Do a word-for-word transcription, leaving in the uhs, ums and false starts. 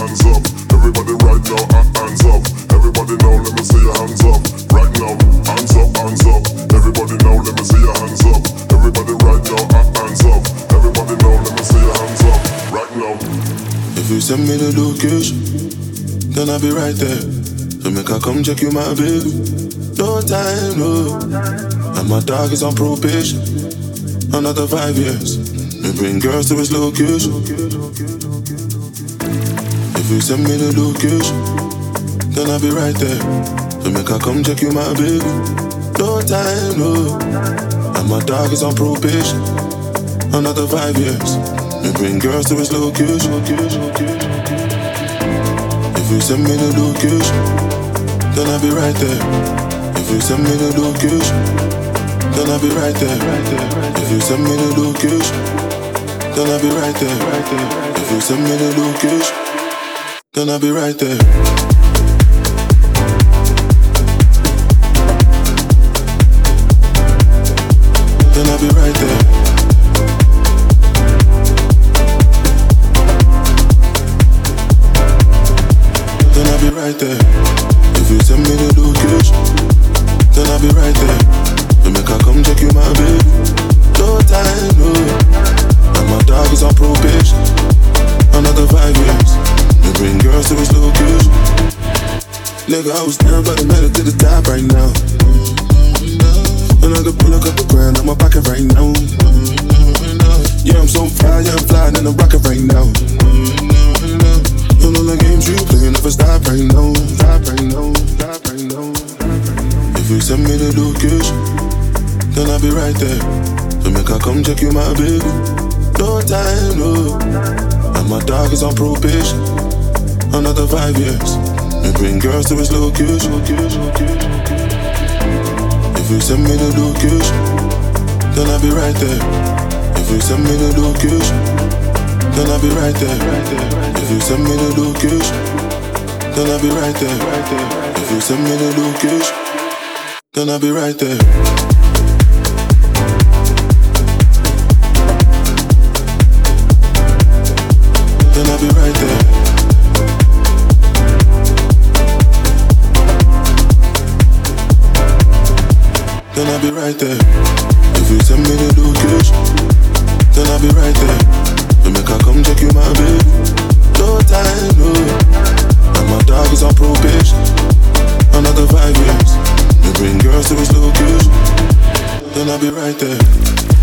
hands up. Everybody right now, uh, hands up. Everybody now, let me see your hands up. Right now, hands up, hands up. Everybody now, let me see your hands up. Everybody right now, uh, hands up. Everybody now, let me see your hands up. Right now. If you send me the location, then I'll be right there. So make I come check you, my baby. No time, no. And my dog is on probation. Another five years. We bring girls to his location. If you send me the location, then I'll be right there. So make I come check you, my baby. No time, no. And my dog is on probation. Another five years. We bring girls to his location. If you send me the location, then I'll be right there. If you send me the location, then I'll be right there. If you send me the location, then I'll be right there. If you send me the location, then I'll be right there. Then I'll be right there. Then I'll be right there. If you send me the location, then I'll be right there. Then make I come check you, my baby. No time, no. And my dog is on probation. Another five years. We bring girls to his location. Nigga, I was down, but I made it to the top right now. And I could pull a couple grand out my pocket right now. Yeah, I'm so fly, yeah, I'm flying in the rocket right now. And all the games you play never stop right now. Stop right now, stop right now. If you send me the location, then I'll be right there. So make I come check you, my baby. No time, no. And my dog is on probation. Another five years. We bring girls to his location. If you send me the location, then I'll be right there. If you send me the location, then I'll be right there. If you send me the location, then I'll be right there. If you send me the location, then I'll be right there. Then I'll be right there. Then I'll be right there. If you send me the location, then I'll be right there. Then make I come check you, my baby. No time, no. And my dog is on probation. Another five years. We bring girls to his location. Then I'll be right there.